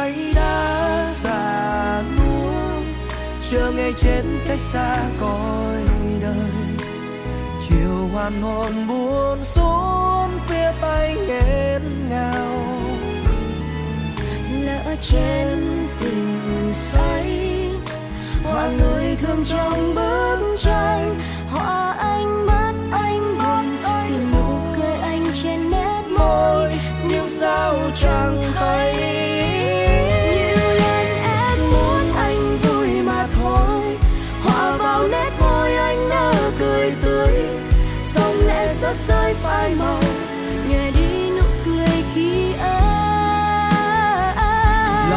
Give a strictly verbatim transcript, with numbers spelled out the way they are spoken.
nay đã già nua, chờ ngày chết cách xa cõi đời. Chiều hoàn hồn buồn rốn